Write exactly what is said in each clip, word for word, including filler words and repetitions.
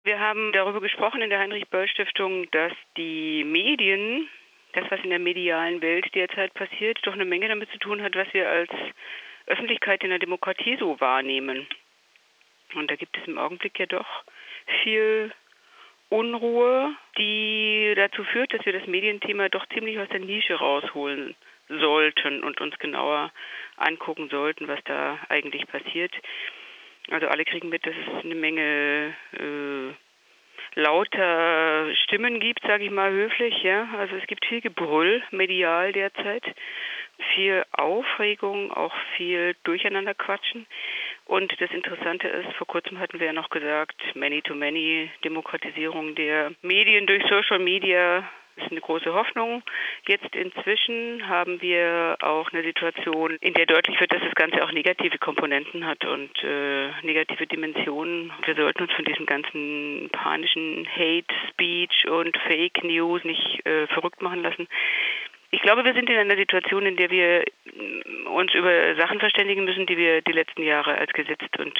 Wir haben darüber gesprochen in der Heinrich-Böll-Stiftung, dass die Medien, das, was in der medialen Welt derzeit passiert, doch eine Menge damit zu tun hat, was wir als Öffentlichkeit in der Demokratie so wahrnehmen. Und da gibt es im Augenblick ja doch viel Unruhe, die dazu führt, dass wir das Medienthema doch ziemlich aus der Nische rausholen sollten und uns genauer angucken sollten, was da eigentlich passiert. Also alle kriegen mit, dass es eine Menge äh, lauter Stimmen gibt, sage ich mal höflich. Ja, also es gibt viel Gebrüll medial derzeit, viel Aufregung, auch viel Durcheinanderquatschen. Und das Interessante ist, vor kurzem hatten wir ja noch gesagt, Many-to-Many, Demokratisierung der Medien durch Social Media ist eine große Hoffnung. Jetzt inzwischen haben wir auch eine Situation, in der deutlich wird, dass das Ganze auch negative Komponenten hat und äh, negative Dimensionen. Wir sollten uns von diesem ganzen panischen Hate Speech und Fake News nicht äh, verrückt machen lassen. Ich glaube, wir sind in einer Situation, in der wir uns über Sachen verständigen müssen, die wir die letzten Jahre als gesetzt und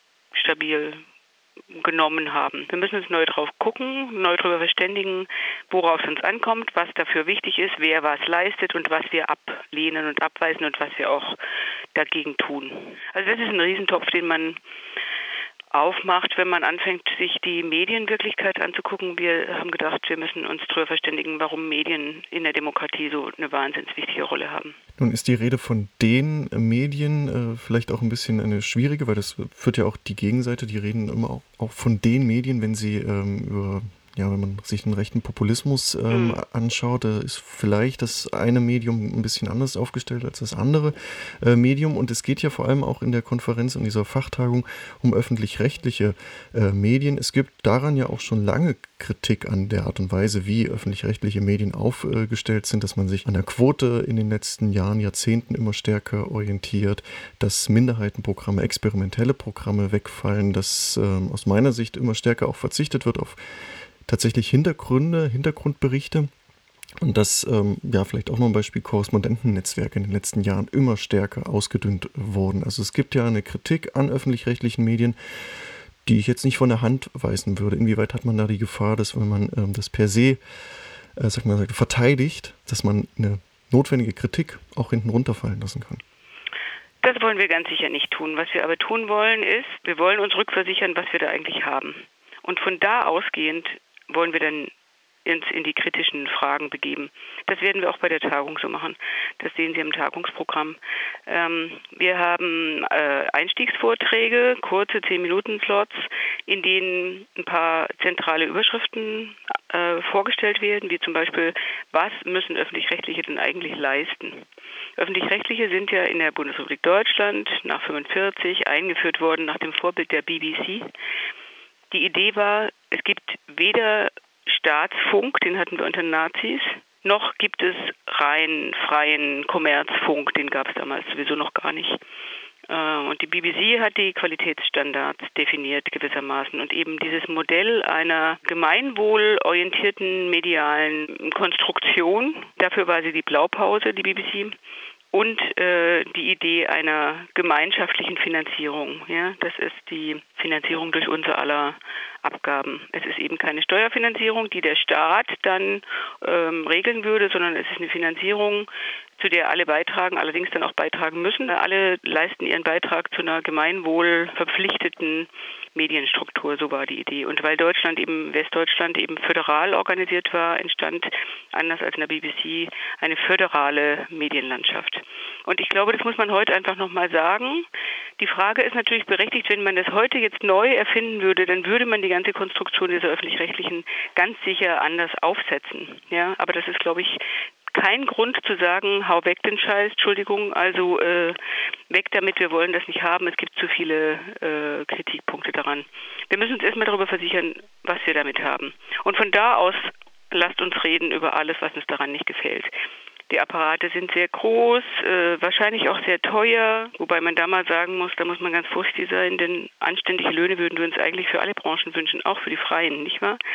stabil genommen haben. Wir müssen uns neu drauf gucken, neu darüber verständigen, worauf es uns ankommt, was dafür wichtig ist, wer was leistet und was wir ablehnen und abweisen und was wir auch dagegen tun. Also das ist ein Riesentopf, den man aufmacht, wenn man anfängt, sich die Medienwirklichkeit anzugucken. Wir haben gedacht, wir müssen uns darüber verständigen, warum Medien in der Demokratie so eine wahnsinnig wichtige Rolle haben. Nun ist die Rede von den Medien äh, vielleicht auch ein bisschen eine schwierige, weil das führt ja auch die Gegenseite, die reden immer auch, auch von den Medien, wenn sie ähm, über ja, wenn man sich den rechten Populismus ähm, mhm. anschaut, da ist vielleicht das eine Medium ein bisschen anders aufgestellt als das andere äh, Medium. Und es geht ja vor allem auch in der Konferenz, in dieser Fachtagung, um öffentlich-rechtliche äh, Medien. Es gibt daran ja auch schon lange Kritik an der Art und Weise, wie öffentlich-rechtliche Medien aufgestellt sind, dass man sich an der Quote in den letzten Jahren, Jahrzehnten immer stärker orientiert, dass Minderheitenprogramme, experimentelle Programme wegfallen, dass ähm, aus meiner Sicht immer stärker auch verzichtet wird auf tatsächlich Hintergründe, Hintergrundberichte und dass ähm, ja vielleicht auch noch ein Beispiel Korrespondentennetzwerke in den letzten Jahren immer stärker ausgedünnt wurden. Also es gibt ja eine Kritik an öffentlich-rechtlichen Medien, die ich jetzt nicht von der Hand weisen würde. Inwieweit hat man da die Gefahr, dass wenn man ähm, das per se äh, sag mal, verteidigt, dass man eine notwendige Kritik auch hinten runterfallen lassen kann? Das wollen wir ganz sicher nicht tun. Was wir aber tun wollen ist, wir wollen uns rückversichern, was wir da eigentlich haben. Und von da ausgehend wollen wir dann ins, in die kritischen Fragen begeben. Das werden wir auch bei der Tagung so machen. Das sehen Sie im Tagungsprogramm. Ähm, wir haben äh, Einstiegsvorträge, kurze zehn-Minuten-Slots, in denen ein paar zentrale Überschriften äh, vorgestellt werden, wie zum Beispiel, was müssen Öffentlich-Rechtliche denn eigentlich leisten? Öffentlich-Rechtliche sind ja in der Bundesrepublik Deutschland nach fünfundvierzig eingeführt worden nach dem Vorbild der B B C. Die Idee war, es gibt weder Staatsfunk, den hatten wir unter Nazis, noch gibt es rein freien Kommerzfunk, den gab es damals sowieso noch gar nicht. Und die B B C hat die Qualitätsstandards definiert gewissermaßen und eben dieses Modell einer gemeinwohlorientierten medialen Konstruktion, dafür war sie die Blaupause, die B B C, und äh, die Idee einer gemeinschaftlichen Finanzierung. Ja, das ist die Finanzierung durch unser aller Abgaben. Es ist eben keine Steuerfinanzierung, die der Staat dann ähm, regeln würde, sondern es ist eine Finanzierung, zu der alle beitragen, allerdings dann auch beitragen müssen. Alle leisten ihren Beitrag zu einer gemeinwohlverpflichteten Medienstruktur, so war die Idee. Und weil Deutschland eben, Westdeutschland eben föderal organisiert war, entstand, anders als in der B B C, eine föderale Medienlandschaft. Und ich glaube, das muss man heute einfach nochmal sagen. Die Frage ist natürlich berechtigt, wenn man das heute jetzt neu erfinden würde, dann würde man die ganze Konstruktion dieser Öffentlich-Rechtlichen ganz sicher anders aufsetzen. Ja, aber das ist, glaube ich, kein Grund zu sagen, hau weg den Scheiß, Entschuldigung, also äh, weg damit, wir wollen das nicht haben, es gibt zu viele äh, Kritikpunkte daran. Wir müssen uns erstmal darüber versichern, was wir damit haben. Und von da aus lasst uns reden über alles, was uns daran nicht gefällt. Die Apparate sind sehr groß, äh, wahrscheinlich auch sehr teuer, wobei man da mal sagen muss, da muss man ganz vorsichtig sein, denn anständige Löhne würden wir uns eigentlich für alle Branchen wünschen, auch für die Freien, nicht wahr?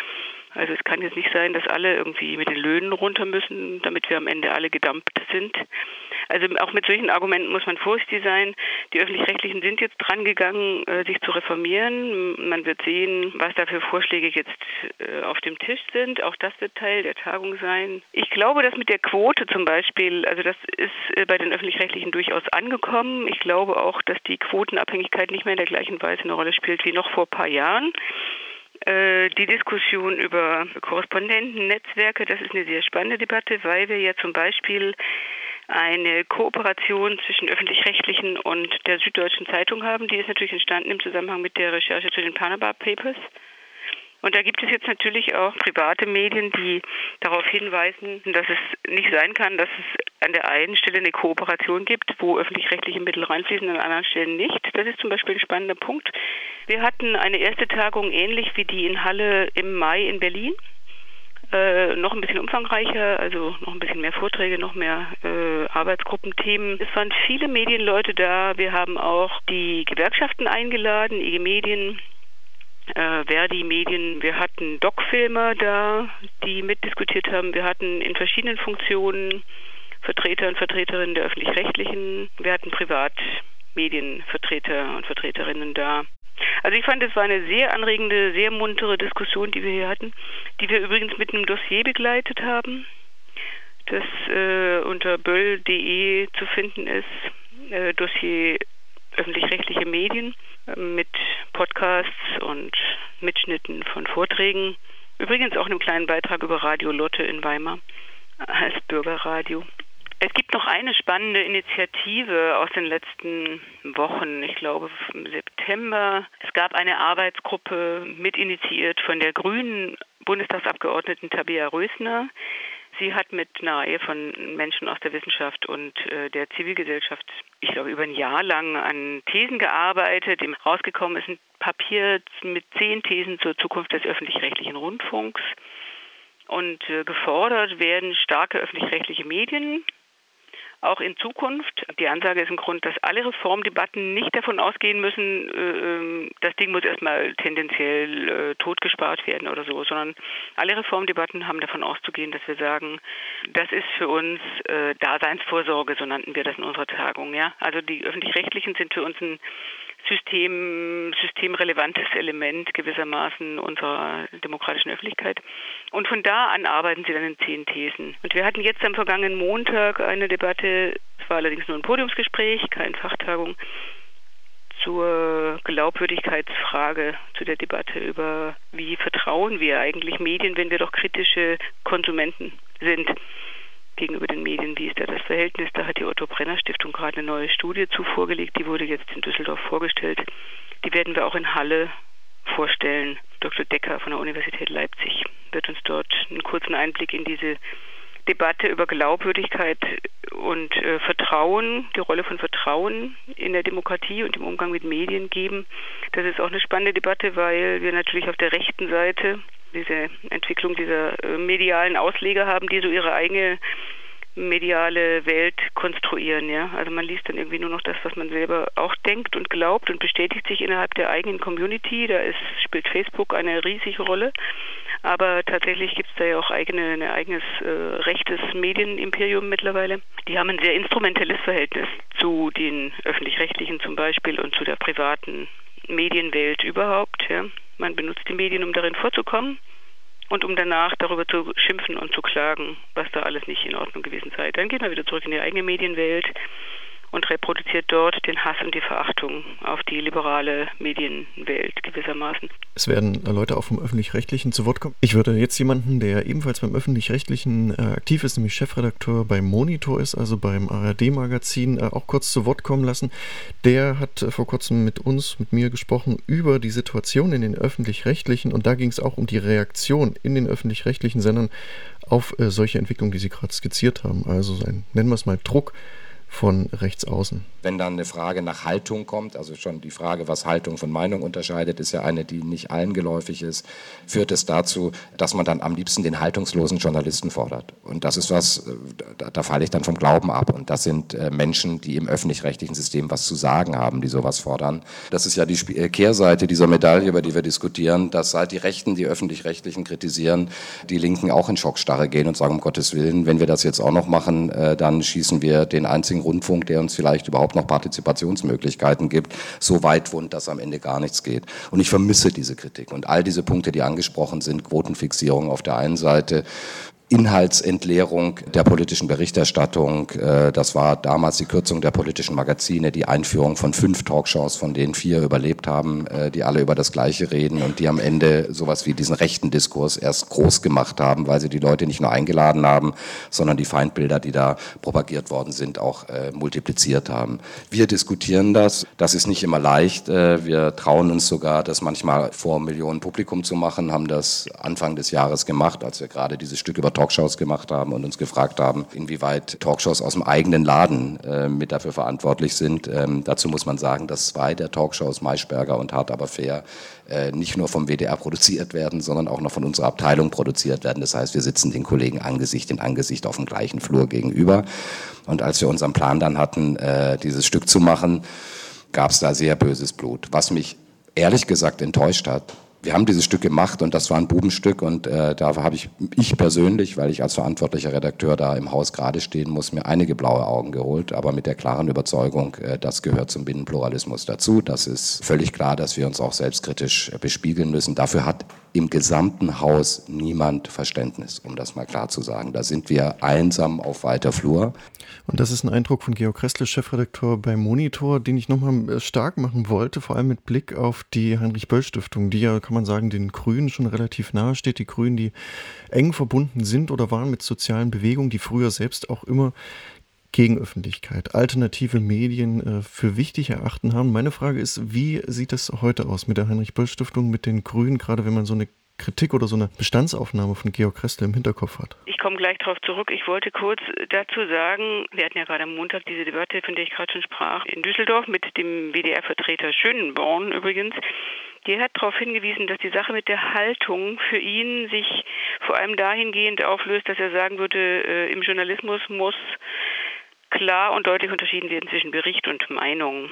Also es kann jetzt nicht sein, dass alle irgendwie mit den Löhnen runter müssen, damit wir am Ende alle gedumpt sind. Also auch mit solchen Argumenten muss man vorsichtig sein. Die Öffentlich-Rechtlichen sind jetzt dran gegangen, sich zu reformieren. Man wird sehen, was da für Vorschläge jetzt auf dem Tisch sind. Auch das wird Teil der Tagung sein. Ich glaube, dass mit der Quote zum Beispiel, also das ist bei den Öffentlich-Rechtlichen durchaus angekommen. Ich glaube auch, dass die Quotenabhängigkeit nicht mehr in der gleichen Weise eine Rolle spielt wie noch vor ein paar Jahren. Die Diskussion über Korrespondenten, Netzwerke, das ist eine sehr spannende Debatte, weil wir ja zum Beispiel eine Kooperation zwischen Öffentlich-Rechtlichen und der Süddeutschen Zeitung haben. Die ist natürlich entstanden im Zusammenhang mit der Recherche zu den Panama Papers. Und da gibt es jetzt natürlich auch private Medien, die darauf hinweisen, dass es nicht sein kann, dass es an der einen Stelle eine Kooperation gibt, wo öffentlich-rechtliche Mittel reinfließen, an anderen Stellen nicht. Das ist zum Beispiel ein spannender Punkt. Wir hatten eine erste Tagung ähnlich wie die in Halle im Mai in Berlin. Äh, noch ein bisschen umfangreicher, also noch ein bisschen mehr Vorträge, noch mehr äh, Arbeitsgruppenthemen. Es waren viele Medienleute da. Wir haben auch die Gewerkschaften eingeladen, I G Medien, Äh, Verdi Medien, wir hatten Doc-Filmer da, die mitdiskutiert haben. Wir hatten in verschiedenen Funktionen Vertreter und Vertreterinnen der Öffentlich-Rechtlichen. Wir hatten Privatmedienvertreter und Vertreterinnen da. Also ich fand, es war eine sehr anregende, sehr muntere Diskussion, die wir hier hatten, die wir übrigens mit einem Dossier begleitet haben, das äh, unter böll punkt de zu finden ist, äh, Dossier öffentlich-rechtliche Medien mit Podcasts und Mitschnitten von Vorträgen. Übrigens auch einem kleinen Beitrag über Radio Lotte in Weimar als Bürgerradio. Es gibt noch eine spannende Initiative aus den letzten Wochen, ich glaube im September. Es gab eine Arbeitsgruppe mitinitiiert von der grünen Bundestagsabgeordneten Tabea Rösner. Sie hat mit einer Reihe von Menschen aus der Wissenschaft und äh, der Zivilgesellschaft, ich glaube, über ein Jahr lang an Thesen gearbeitet. Rausgekommen ist ein Papier mit zehn Thesen zur Zukunft des öffentlich-rechtlichen Rundfunks. Und äh, gefordert werden starke öffentlich-rechtliche Medien, auch in Zukunft. Die Ansage ist im Grunde, dass alle Reformdebatten nicht davon ausgehen müssen, äh, das Ding muss erstmal tendenziell äh, totgespart werden oder so, sondern alle Reformdebatten haben davon auszugehen, dass wir sagen, das ist für uns äh, Daseinsvorsorge, so nannten wir das in unserer Tagung. Ja? Also die Öffentlich-Rechtlichen sind für uns ein System, systemrelevantes Element gewissermaßen unserer demokratischen Öffentlichkeit. Und von da an arbeiten sie dann in zehn Thesen. Und wir hatten jetzt am vergangenen Montag eine Debatte, es war allerdings nur ein Podiumsgespräch, keine Fachtagung, zur Glaubwürdigkeitsfrage, zu der Debatte über, wie vertrauen wir eigentlich Medien, wenn wir doch kritische Konsumenten sind gegenüber den Medien. Wie ist da das Verhältnis? Da hat die Otto-Brenner-Stiftung gerade eine neue Studie zu vorgelegt. Die wurde jetzt in Düsseldorf vorgestellt. Die werden wir auch in Halle vorstellen. Doktor Decker von der Universität Leipzig wird uns dort einen kurzen Einblick in diese Debatte über Glaubwürdigkeit und äh, Vertrauen, die Rolle von Vertrauen in der Demokratie und im Umgang mit Medien geben. Das ist auch eine spannende Debatte, weil wir natürlich auf der rechten Seite diese Entwicklung dieser äh, medialen Ausleger haben, die so ihre eigene mediale Welt konstruieren. Ja? Also man liest dann irgendwie nur noch das, was man selber auch denkt und glaubt und bestätigt sich innerhalb der eigenen Community. Da ist, spielt Facebook eine riesige Rolle. Aber tatsächlich gibt es da ja auch eigene, ein eigenes äh, rechtes Medienimperium mittlerweile. Die haben ein sehr instrumentelles Verhältnis zu den Öffentlich-Rechtlichen zum Beispiel und zu der privaten Medienwelt überhaupt. Ja. Man benutzt die Medien, um darin vorzukommen und um danach darüber zu schimpfen und zu klagen, was da alles nicht in Ordnung gewesen sei. Dann geht man wieder zurück in die eigene Medienwelt und reproduziert dort den Hass und die Verachtung auf die liberale Medienwelt gewissermaßen. Es werden Leute auch vom Öffentlich-Rechtlichen zu Wort kommen. Ich würde jetzt jemanden, der ebenfalls beim Öffentlich-Rechtlichen äh, aktiv ist, nämlich Chefredakteur beim Monitor ist, also beim A R D-Magazin, äh, auch kurz zu Wort kommen lassen. Der hat äh, vor kurzem mit uns, mit mir gesprochen über die Situation in den Öffentlich-Rechtlichen und da ging es auch um die Reaktion in den Öffentlich-Rechtlichen Sendern auf äh, solche Entwicklungen, die Sie gerade skizziert haben. Also ein, nennen wir es mal, Druck von rechts außen. Wenn dann eine Frage nach Haltung kommt, also schon die Frage, was Haltung von Meinung unterscheidet, ist ja eine, die nicht allen geläufig ist, führt es dazu, dass man dann am liebsten den haltungslosen Journalisten fordert. Und das ist was, da, da falle ich dann vom Glauben ab. Und das sind äh, Menschen, die im öffentlich-rechtlichen System was zu sagen haben, die sowas fordern. Das ist ja die Sp- Kehrseite dieser Medaille, über die wir diskutieren, dass seit die Rechten, die öffentlich-rechtlichen kritisieren, die Linken auch in Schockstarre gehen und sagen, um Gottes Willen, wenn wir das jetzt auch noch machen, äh, dann schießen wir den einzigen Rundfunk, der uns vielleicht überhaupt noch Partizipationsmöglichkeiten gibt, so weit wund, dass am Ende gar nichts geht. Und ich vermisse diese Kritik. Und all diese Punkte, die angesprochen sind, Quotenfixierung auf der einen Seite, Inhaltsentleerung der politischen Berichterstattung, das war damals die Kürzung der politischen Magazine, die Einführung von fünf Talkshows, von denen vier überlebt haben, die alle über das Gleiche reden und die am Ende sowas wie diesen rechten Diskurs erst groß gemacht haben, weil sie die Leute nicht nur eingeladen haben, sondern die Feindbilder, die da propagiert worden sind, auch äh, multipliziert haben. Wir diskutieren das, das ist nicht immer leicht, wir trauen uns sogar, das manchmal vor Millionen Publikum zu machen, haben das Anfang des Jahres gemacht, als wir gerade dieses Stück über Talkshows gemacht haben und uns gefragt haben, inwieweit Talkshows aus dem eigenen Laden äh, mit dafür verantwortlich sind. Ähm, dazu muss man sagen, dass zwei der Talkshows, Maischberger und Hart aber fair, äh, nicht nur vom W D R produziert werden, sondern auch noch von unserer Abteilung produziert werden. Das heißt, wir sitzen den Kollegen Angesicht in Angesicht auf dem gleichen Flur gegenüber. Und als wir unseren Plan dann hatten, äh, dieses Stück zu machen, gab es da sehr böses Blut, was mich ehrlich gesagt enttäuscht hat. Wir haben dieses Stück gemacht und das war ein Bubenstück und äh, da habe ich, ich persönlich, weil ich als verantwortlicher Redakteur da im Haus gerade stehen muss, mir einige blaue Augen geholt, aber mit der klaren Überzeugung, äh, das gehört zum Binnenpluralismus dazu. Das ist völlig klar, dass wir uns auch selbstkritisch äh, bespiegeln müssen. Dafür hat im gesamten Haus niemand Verständnis, um das mal klar zu sagen. Da sind wir einsam auf weiter Flur. Und das ist ein Eindruck von Georg Kressle, Chefredakteur beim Monitor, den ich nochmal stark machen wollte, vor allem mit Blick auf die Heinrich-Böll-Stiftung, die ja, kann man sagen, den Grünen schon relativ nahe steht. Die Grünen, die eng verbunden sind oder waren mit sozialen Bewegungen, die früher selbst auch immer Gegenöffentlichkeit, alternative Medien äh, für wichtig erachten haben. Meine Frage ist, wie sieht es heute aus mit der Heinrich-Böll-Stiftung, mit den Grünen, gerade wenn man so eine Kritik oder so eine Bestandsaufnahme von Georg Kressle im Hinterkopf hat? Ich komme gleich darauf zurück. Ich wollte kurz dazu sagen, wir hatten ja gerade am Montag diese Debatte, von der ich gerade schon sprach, in Düsseldorf mit dem W D R-Vertreter Schönborn übrigens. Der hat darauf hingewiesen, dass die Sache mit der Haltung für ihn sich vor allem dahingehend auflöst, dass er sagen würde, äh, im Journalismus muss klar und deutlich unterschieden werden zwischen Bericht und Meinung.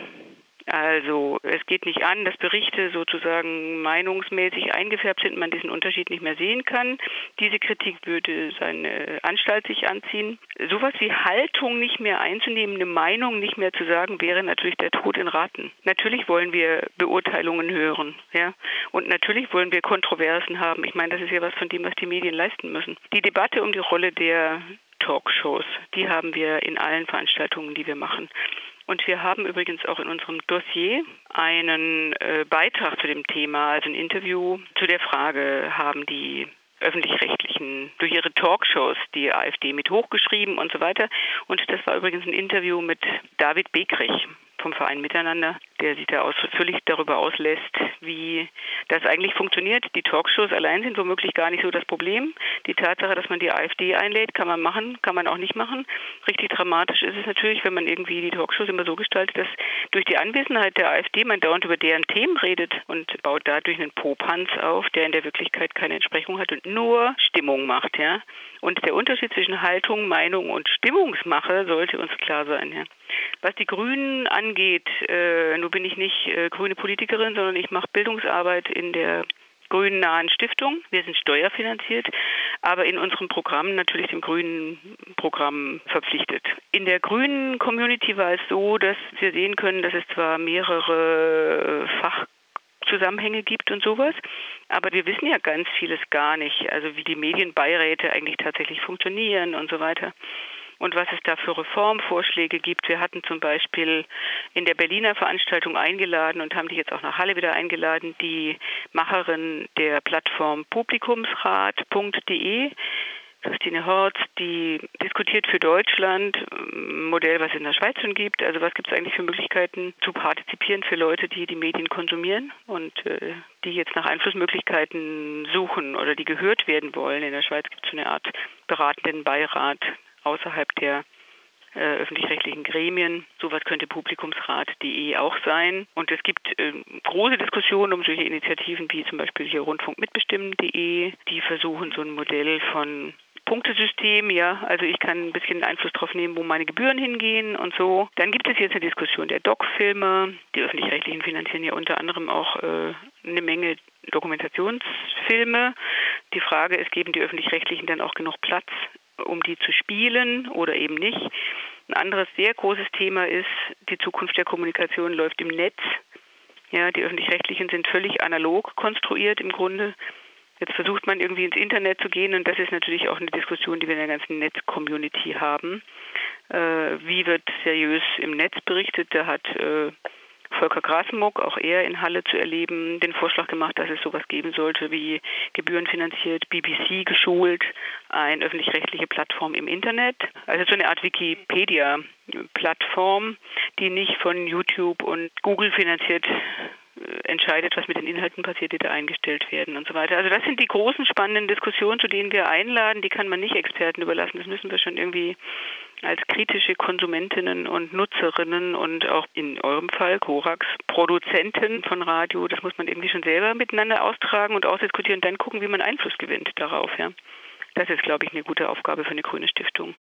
Also es geht nicht an, dass Berichte sozusagen meinungsmäßig eingefärbt sind, man diesen Unterschied nicht mehr sehen kann. Diese Kritik würde seine Anstalt sich anziehen. Sowas wie Haltung nicht mehr einzunehmen, eine Meinung nicht mehr zu sagen, wäre natürlich der Tod in Raten. Natürlich wollen wir Beurteilungen hören, ja, und natürlich wollen wir Kontroversen haben. Ich meine, das ist ja was von dem, was die Medien leisten müssen. Die Debatte um die Rolle der Talkshows, die haben wir in allen Veranstaltungen, die wir machen. Und wir haben übrigens auch in unserem Dossier einen äh, Beitrag zu dem Thema, also ein Interview zu der Frage, haben die Öffentlich-Rechtlichen durch ihre Talkshows die AfD mit hochgeschrieben und so weiter. Und das war übrigens ein Interview mit David Bekrich vom Verein Miteinander, der sich da ausführlich darüber auslässt, wie das eigentlich funktioniert. Die Talkshows allein sind womöglich gar nicht so das Problem. Die Tatsache, dass man die AfD einlädt, kann man machen, kann man auch nicht machen. Richtig dramatisch ist es natürlich, wenn man irgendwie die Talkshows immer so gestaltet, dass durch die Anwesenheit der AfD man dauernd über deren Themen redet und baut dadurch einen Popanz auf, der in der Wirklichkeit keine Entsprechung hat und nur Stimmung macht, ja. Und der Unterschied zwischen Haltung, Meinung und Stimmungsmache sollte uns klar sein, ja. Was die Grünen angeht, äh, nun bin ich nicht äh, grüne Politikerin, sondern ich mache Bildungsarbeit in der grünen nahen Stiftung. Wir sind steuerfinanziert, aber in unserem Programm natürlich dem grünen Programm verpflichtet. In der grünen Community war es so, dass wir sehen können, dass es zwar mehrere Fachzusammenhänge gibt und sowas, aber wir wissen ja ganz vieles gar nicht, also wie die Medienbeiräte eigentlich tatsächlich funktionieren und so weiter. Und was es da für Reformvorschläge gibt. Wir hatten zum Beispiel in der Berliner Veranstaltung eingeladen und haben die jetzt auch nach Halle wieder eingeladen, die Macherin der Plattform publikumsrat punkt de, Christine Horz, die diskutiert für Deutschland ein Modell, was es in der Schweiz schon gibt. Also was gibt es eigentlich für Möglichkeiten zu partizipieren für Leute, die die Medien konsumieren und äh, die jetzt nach Einflussmöglichkeiten suchen oder die gehört werden wollen. In der Schweiz gibt es so eine Art beratenden Beirat außerhalb der äh, öffentlich-rechtlichen Gremien. Sowas könnte publikumsrat punkt de auch sein. Und es gibt äh, große Diskussionen um solche Initiativen wie zum Beispiel hier rundfunk mitbestimmen punkt de. Die versuchen so ein Modell von Punktesystem, ja, also ich kann ein bisschen Einfluss drauf nehmen, wo meine Gebühren hingehen und so. Dann gibt es jetzt eine Diskussion der Doc-Filme. Die Öffentlich-Rechtlichen finanzieren ja unter anderem auch äh, eine Menge Dokumentationsfilme. Die Frage ist, geben die Öffentlich-Rechtlichen dann auch genug Platz, um die zu spielen oder eben nicht? Ein anderes sehr großes Thema ist, die Zukunft der Kommunikation läuft im Netz. Ja, die Öffentlich-Rechtlichen sind völlig analog konstruiert im Grunde. Jetzt versucht man irgendwie ins Internet zu gehen und das ist natürlich auch eine Diskussion, die wir in der ganzen Netz-Community haben. Äh, wie wird seriös im Netz berichtet? Da hat äh, Volker Grasmuck, auch er in Halle zu erleben, den Vorschlag gemacht, dass es sowas geben sollte wie gebührenfinanziert, B B C geschult, eine öffentlich-rechtliche Plattform im Internet. Also so eine Art Wikipedia-Plattform, die nicht von YouTube und Google finanziert entscheidet, was mit den Inhalten passiert, die da eingestellt werden und so weiter. Also das sind die großen spannenden Diskussionen, zu denen wir einladen. Die kann man nicht Experten überlassen. Das müssen wir schon irgendwie als kritische Konsumentinnen und Nutzerinnen und auch in eurem Fall Korax Produzenten von Radio, das muss man irgendwie schon selber miteinander austragen und ausdiskutieren und dann gucken, wie man Einfluss gewinnt darauf. Ja. Das ist, glaube ich, eine gute Aufgabe für eine grüne Stiftung.